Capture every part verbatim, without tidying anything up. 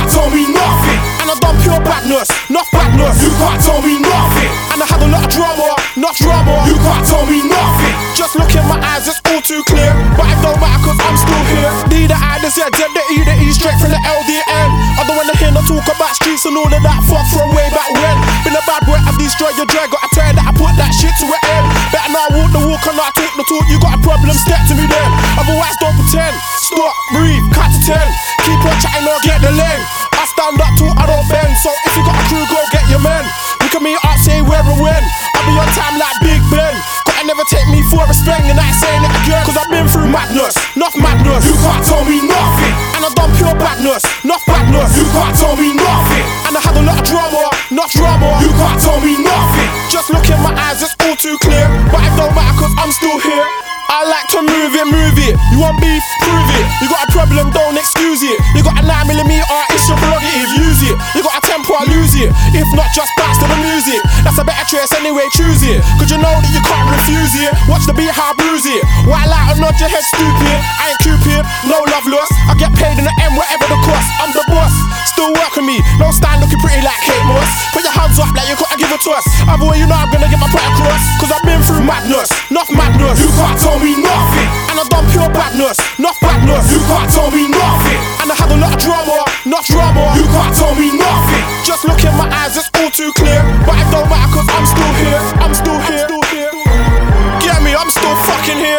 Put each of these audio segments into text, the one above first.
can't tell me nothing. And I done pure badness, not badness. You can't tell me nothing. And I had a lot of drama, not drama. You can't tell me nothing. Just look in my eyes, it's all too clear. But it don't matter cause I'm still here. D the I, the Z, Z, the E, the E, straight from the L D N. I don't wanna hear no talk about streets and all of that fuck from way back when. Been a bad boy, I've destroyed your drag. Gotta tell you that I put that shit to an end. Better now walk the walk and not talk the talk. You got a problem, step to me then. Otherwise don't pretend. Stop, breathe, cut to ten. Keep on chatting or get the lane. I stand up till I don't bend. So if you got a crew, go get your men. Look at me up, say where and when. I'll be on time like Big Ben. Gotta never take me for a spring, and I ain't saying it again. Cause I've been through madness, not madness. You can't tell me nothing. And I done pure badness, not badness. You can't tell me nothing. And I had a lot of drama, not drama. You can't tell me nothing. Just look in my eyes, it's all too clear. But it don't matter cause I'm still here. I like to move it, move it. You want beef? Prove it. You got a problem, don't excuse it. You got a nine millimeter, it's your prerogative, use it. You got a tempo, I lose it. If not, just bounce to the music. That's a better choice anyway, choose it. Cause you know that you can't refuse it. Watch the beat, how I bruise it. While out and nod your head stupid. I ain't Cupid, no love lost. I get paid in the end, whatever the cost. I'm the boss, still working me. No stand looking pretty like Kate Moss. Put your hands up like you gotta give a toss. Otherwise you know I'm gonna get my point across. Cause I've been through madness, not madness. You can't tell me nothing. And I done pure badness, not badness. You can't tell me nothing. And I had a lot of drama, not drama. You can't tell me nothing. Just look in my eyes, it's all too clear. But it don't matter cause I'm still here. I'm still here. Still here. Get me, I'm still fucking here.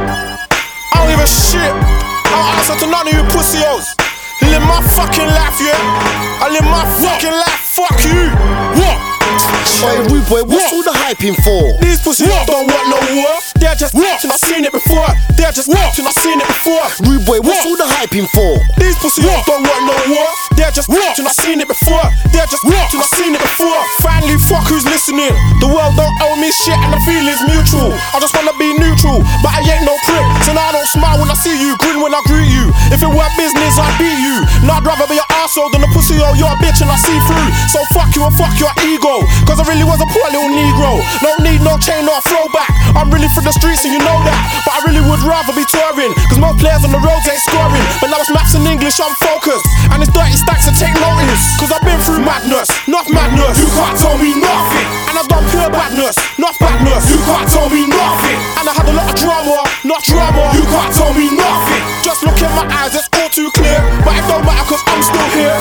I don't give a shit. I don't answer to none of you pussios. Live my fucking life, yeah. I live my fucking life, fuck you. What? Oi, rude boy, what's all the hyping for? These pussies don't want no war. They're just watching, I've seen it before. They're just watching, I've seen it before. Rude boy, what's all the hyping for? These pussies don't want no war. They're just watching, I've seen it before. They're just watching, I've seen it before. Finally, fuck who's listening. The world don't owe me shit and the feeling's mutual. I just wanna be neutral, but I ain't no prick. So now I don't smile when I see you, grin when I greet you. If it weren't business, I'd beat you. Now I'd rather be an arsehole than a pussy or you're a bitch and I see through. So fuck you and fuck your ego. Cause I really was a poor little negro. Don't need no chain or throwback. I'm really from the streets and you know that. But I really would rather be touring. Cause most players on the roads ain't scoring. But now it's maths and English, I'm focused. And it's dirty stacks to take notice. Cause I've been through madness, not madness. You can't tell me nothing. And I've done pure badness, not badness. You can't tell me nothing. And I had a lot of drama, not drama. You can't tell me nothing. Just look in my eyes, it's all too clear. But it don't matter cause I'm still here.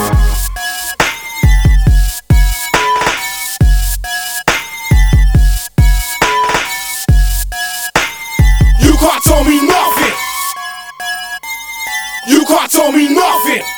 You can't tell me nothing. You can't tell me nothing.